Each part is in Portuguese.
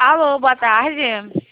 Alô, boa tarde.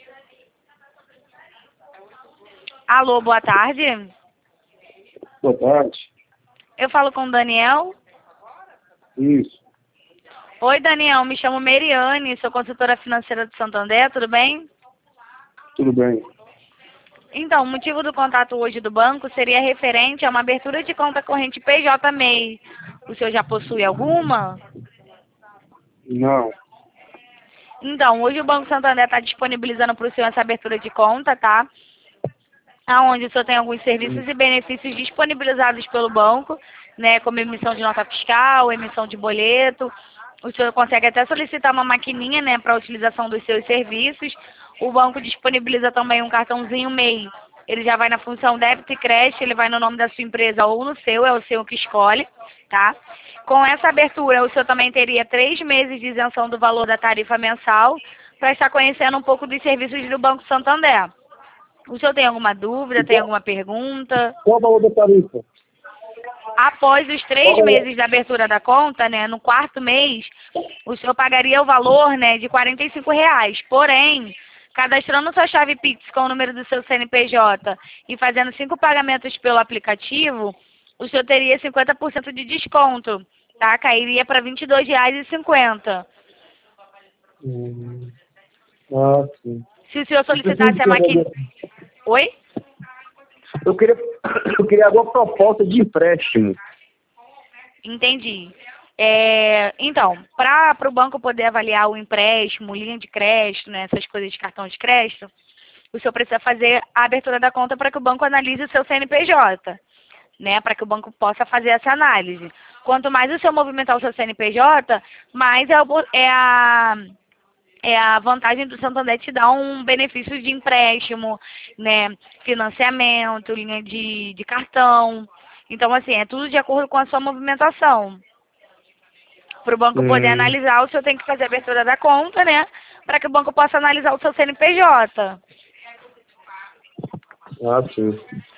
Alô, boa tarde. Boa tarde. Eu falo com o Daniel. Isso, Oi, Daniel, me chamo Meriane, sou consultora financeira do Santander, tudo bem? tudo bem. Então, o motivo do contato hoje do banco seria referente a uma abertura de conta corrente PJ MEI. O senhor já possui alguma? Não. Então, hoje o Banco Santander está disponibilizando para o senhor essa abertura de conta, tá? Aonde o senhor tem alguns serviços e benefícios disponibilizados pelo banco, né, como emissão de nota fiscal, emissão de boleto. O senhor consegue até solicitar uma maquininha, né, para a utilização dos seus serviços. O banco disponibiliza também um cartãozinho MEI. Ele já vai na função débito e crédito, ele vai no nome da sua empresa ou no seu, é o seu que escolhe, tá? Com essa abertura, o senhor também teria 3 meses de isenção do valor da tarifa mensal para estar conhecendo um pouco dos serviços do Banco Santander. O senhor tem alguma dúvida, E tem qual, alguma pergunta? qual o valor da tarifa? Após os 3 Qual o valor? meses da abertura da conta, né, no 4º mês, o senhor pagaria o valor, né, de R$ 45. Porém, cadastrando sua chave Pix com o número do seu CNPJ e fazendo 5 pagamentos pelo aplicativo, o senhor teria 50% de desconto, tá? Cairia para R$ 22,50. Hum, ah, sim. Se o senhor Eu preciso solicitasse de a que maquininha... Oi? eu queria, eu queria alguma proposta de empréstimo. Entendi. Então, para o banco poder avaliar o empréstimo, linha de crédito, né, essas coisas de cartão de crédito, o senhor precisa fazer a abertura da conta para que o banco analise o seu CNPJ, né, para que o banco possa fazer essa análise. Quanto mais o senhor movimentar o seu CNPJ, mais é a vantagem do Santander te dar um benefício de empréstimo, né, financiamento, linha de cartão. Então, assim, é tudo de acordo com a sua movimentação. Para o banco poder Hum, analisar, o senhor tem que fazer a abertura da conta, né? Para que o banco possa analisar o seu CNPJ. ah, sim.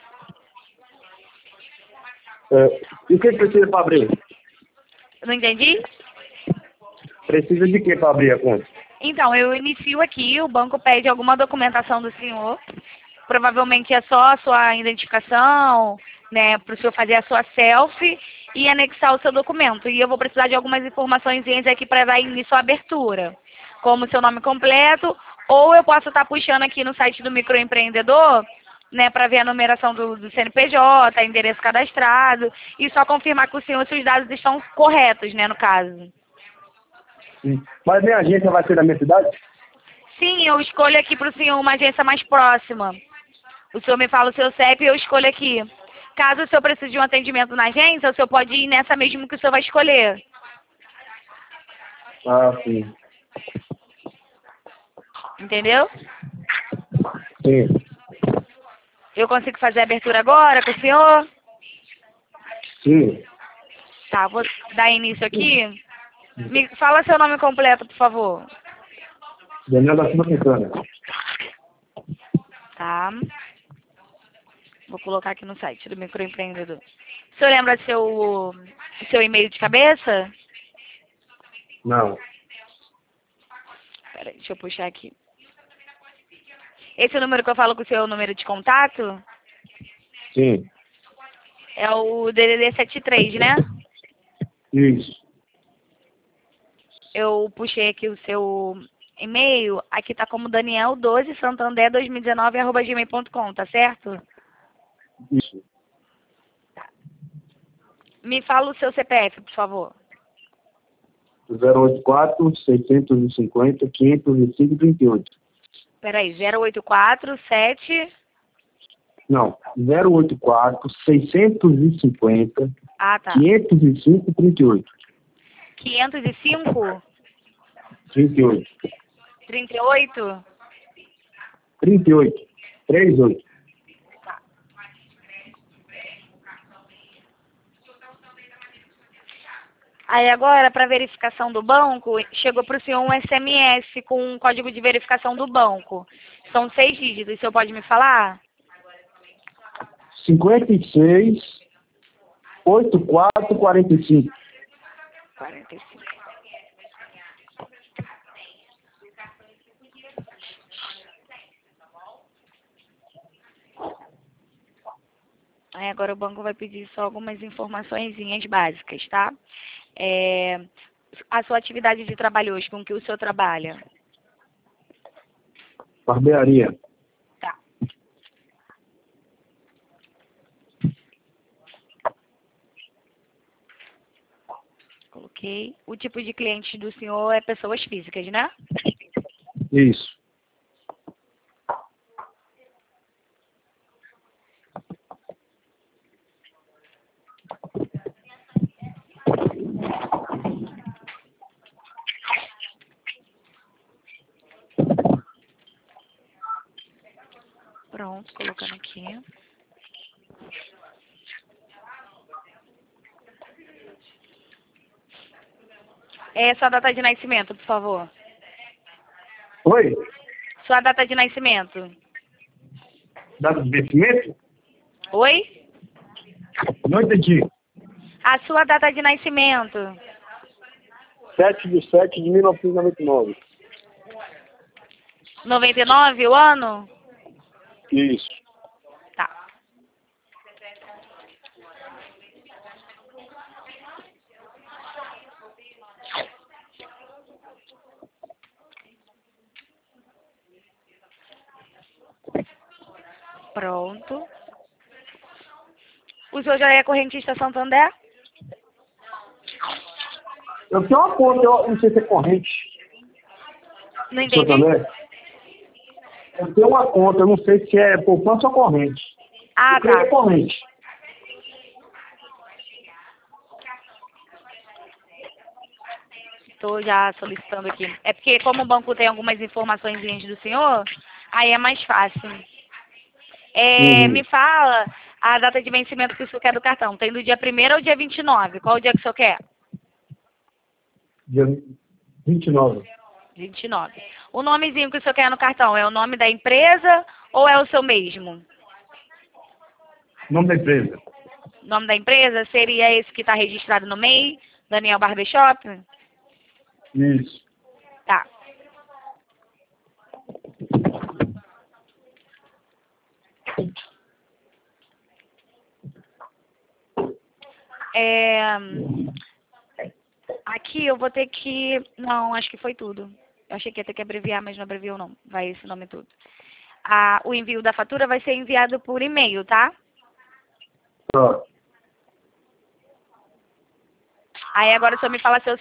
E o que precisa para abrir? Não entendi? Precisa de que para abrir a conta? Então, eu inicio aqui, o banco pede alguma documentação do senhor. Provavelmente é só a sua identificação, né? Para o senhor fazer a sua selfie e anexar o seu documento. E eu vou precisar de algumas informações aqui para dar início à abertura. Como o seu nome completo, ou eu posso estar puxando aqui no site do microempreendedor, né, para ver a numeração do CNPJ, endereço cadastrado, e só confirmar que o senhor, se os dados estão corretos, né, no caso. Mas minha agência vai ser na minha cidade? Sim, eu escolho aqui para o senhor uma agência mais próxima. O senhor me fala o seu CEP e eu escolho aqui. Caso o senhor precise de um atendimento na agência, o senhor pode ir nessa mesmo que o senhor vai escolher. Ah, sim. Entendeu? Sim. Eu consigo fazer a abertura agora com o senhor? Sim. Tá, vou dar início aqui. Me fala seu nome completo, por favor. Daniel da Silva Quintana. Tá. Vou colocar aqui no site do microempreendedor. O senhor lembra seu e-mail de cabeça? Não. Peraí, deixa eu puxar aqui. Esse número que eu falo com o seu número de contato Sim. é o DDD 73, né? Isso. Eu puxei aqui o seu e-mail. Aqui tá como Daniel12Santander2019@gmail.com, tá certo? Isso. Me fala o seu CPF, por favor. 084 650 505 38. Peraí, 0847. Não, 084 650 Ah, tá. 505 38. 505? 38. 38? 38. 38. Aí agora, para verificação do banco, chegou para o senhor um SMS com um código de verificação do banco. São 6 dígitos, o senhor pode me falar? 56 84 45. 45. Aí agora o banco vai pedir só algumas informaçõezinhas básicas, tá? A sua atividade de trabalho hoje, com que o senhor trabalha? Barbearia. Tá. Coloquei. O tipo de cliente do senhor é pessoas físicas, né? Isso. Pronto, colocando aqui. Sua data de nascimento, por favor. Oi? Sua data de nascimento. Data de vencimento? Oi? Não entendi. A sua data de nascimento. 7/7/1999. 99, o ano? Isso. Tá. Pronto. O senhor já é correntista Santander? Eu tenho uma conta, eu não sei se é corrente. Não entendi. Santander. Eu tenho uma conta, eu não sei se é poupança ou corrente. Ah, Eu creio que tá. é corrente. Estou já solicitando aqui. É porque como o banco tem algumas informações do senhor, aí é mais fácil. Me fala a data de vencimento que o senhor quer do cartão. Tem do dia 1º ao dia 29. Qual o dia que o senhor quer? Dia 29. 29. O nomezinho que o senhor quer no cartão é o nome da empresa ou é o seu mesmo? Nome da empresa. O nome da empresa seria esse que está registrado no MEI, Daniel Barbershop? Isso. Tá. Aqui eu vou ter que... Não, acho que foi tudo. Eu achei que ia ter que abreviar, mas não abreviou não. Vai esse nome tudo. O envio da fatura vai ser enviado por e-mail, tá? Pronto. Aí agora o senhor me fala seu